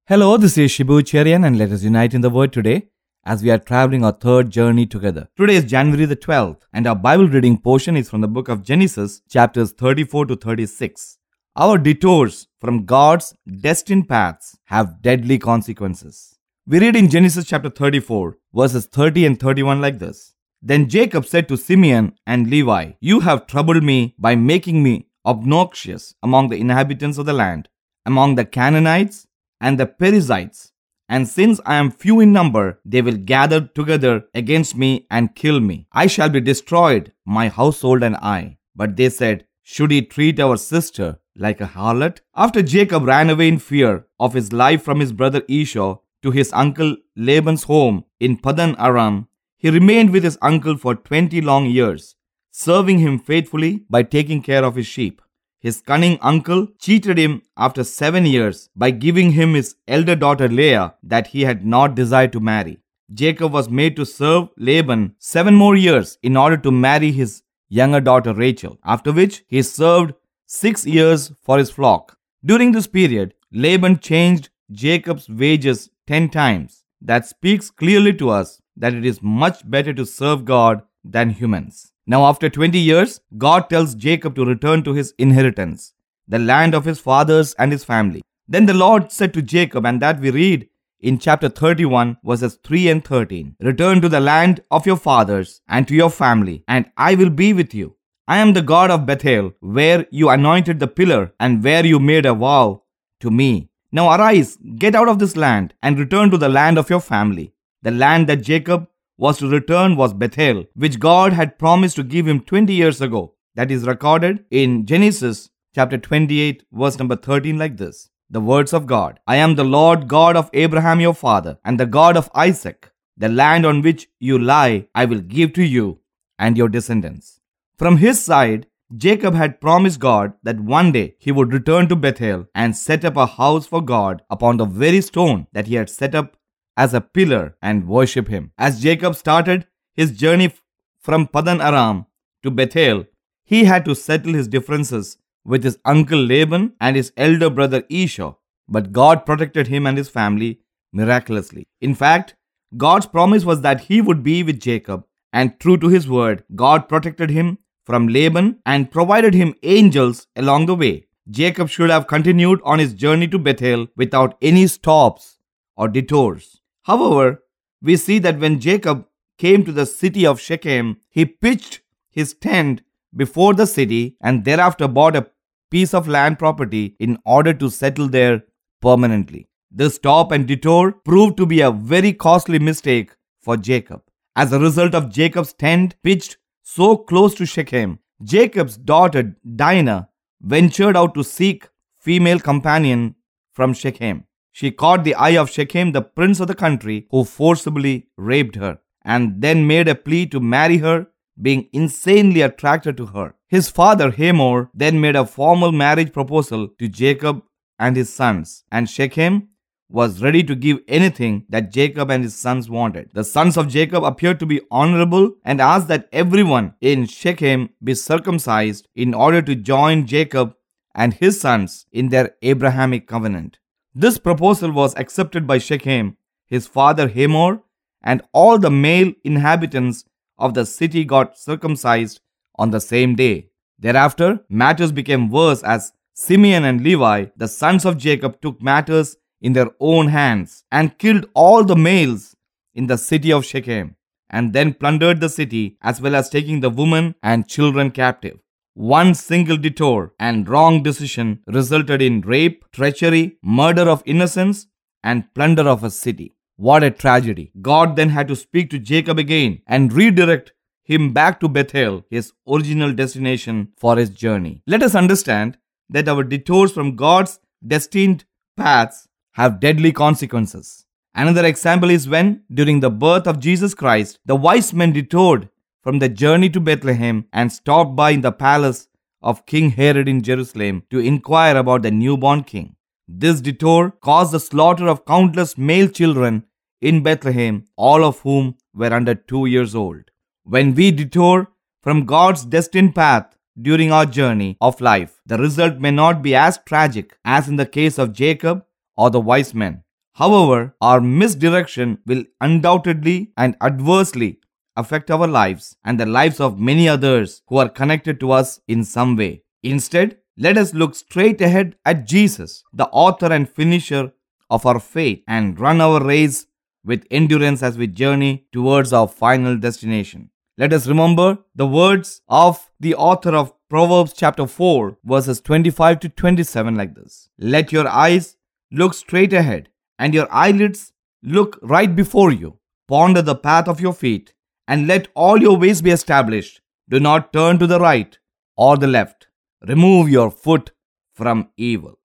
Hello, this is Shibu Cherian, and let us unite in the Word today as we are traveling our third journey together. Today is January the 12th, and our Bible reading portion is from the book of Genesis, chapters 34 to 36. Our detours from God's destined paths have deadly consequences. We read in Genesis chapter 34, verses 30 and 31 like this. Then Jacob said to Simeon and Levi, "You have troubled me by making me obnoxious among the inhabitants of the land, among the Canaanites and the Perizzites. And since I am few in number, they will gather together against me and kill me. I shall be destroyed, my household and I." But they said, "Should he treat our sister like a harlot?" After Jacob ran away in fear of his life from his brother Esau to his uncle Laban's home in Padan Aram, he remained with his uncle for 20 long years, serving him faithfully by taking care of his sheep. His cunning uncle cheated him after 7 years by giving him his elder daughter Leah that he had not desired to marry. Jacob was made to serve Laban 7 more years in order to marry his younger daughter Rachel, after which he served 6 years for his flock. During this period, Laban changed Jacob's wages 10 times. That speaks clearly to us that it is much better to serve God than humans. Now, after 20 years, God tells Jacob to return to his inheritance, the land of his fathers and his family. Then the Lord said to Jacob, and that we read in chapter 31, verses 3 and 13, "Return to the land of your fathers and to your family, and I will be with you. I am the God of Bethel, where you anointed the pillar and where you made a vow to me. Now arise, get out of this land, and return to the land of your family." The land that Jacob was to return was Bethel, which God had promised to give him 20 years ago. That is recorded in Genesis chapter 28, verse number 13 like this. The words of God: "I am the Lord God of Abraham your father, and the God of Isaac. The land on which you lie I will give to you and your descendants." From his side, Jacob had promised God that one day he would return to Bethel and set up a house for God upon the very stone that he had set up as a pillar and worship him. As Jacob started his journey from Padan Aram to Bethel, he had to settle his differences with his uncle Laban and his elder brother Esau. But God protected him and his family miraculously. In fact, God's promise was that he would be with Jacob, and true to his word, God protected him from Laban and provided him angels along the way. Jacob should have continued on his journey to Bethel without any stops or detours. However, we see that when Jacob came to the city of Shechem, he pitched his tent before the city and thereafter bought a piece of land property in order to settle there permanently. This stop and detour proved to be a very costly mistake for Jacob. As a result of Jacob's tent pitched so close to Shechem, Jacob's daughter Dinah ventured out to seek female companion from Shechem. She caught the eye of Shechem, the prince of the country, who forcibly raped her and then made a plea to marry her, being insanely attracted to her. His father Hamor then made a formal marriage proposal to Jacob and his sons, and Shechem was ready to give anything that Jacob and his sons wanted. The sons of Jacob appeared to be honorable and asked that everyone in Shechem be circumcised in order to join Jacob and his sons in their Abrahamic covenant. This proposal was accepted by Shechem, his father Hamor, and all the male inhabitants of the city got circumcised on the same day. Thereafter, matters became worse as Simeon and Levi, the sons of Jacob, took matters in their own hands and killed all the males in the city of Shechem, and then plundered the city as well as taking the women and children captive. One single detour and wrong decision resulted in rape, treachery, murder of innocents, and plunder of a city. What a tragedy. God then had to speak to Jacob again and redirect him back to Bethel, his original destination for his journey. Let us understand that our detours from God's destined paths have deadly consequences. Another example is when, during the birth of Jesus Christ, the wise men detoured from the journey to Bethlehem and stopped by in the palace of King Herod in Jerusalem to inquire about the newborn king. This detour caused the slaughter of countless male children in Bethlehem, all of whom were under 2 years old. When we detour from God's destined path during our journey of life, the result may not be as tragic as in the case of Jacob or the wise men. However, our misdirection will undoubtedly and adversely affect our lives and the lives of many others who are connected to us in some way. Instead, let us look straight ahead at Jesus, the author and finisher of our faith, and run our race with endurance as we journey towards our final destination. Let us remember the words of the author of Proverbs chapter 4 verses 25 to 27 like this. Let your eyes look straight ahead and your eyelids look right before you. Ponder the path of your feet and let all your ways be established. Do not turn to the right or the left. Remove your foot from evil.